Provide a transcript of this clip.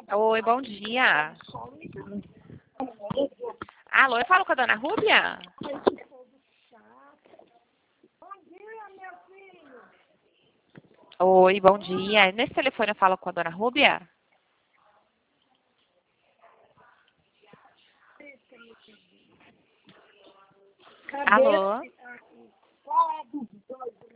Oi, bom dia. Alô, eu falo com a dona Rúbia? Oi, bom dia. Nesse telefone eu falo com a dona Rúbia? Alô?